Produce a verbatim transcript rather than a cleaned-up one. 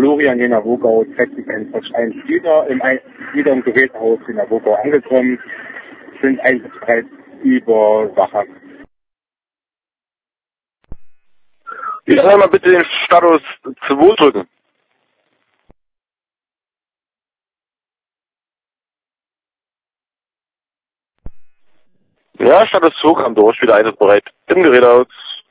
Florian in der Wogau, Tretzigen eins wieder im, ein, wieder im Gerätehaus in der Wogau angekommen, sind einsatzbereit überwachen. Ich soll mal bitte den Status zwei drücken. Ja, Status zwei kam durch, wieder einsatzbereit im Gerätehaus.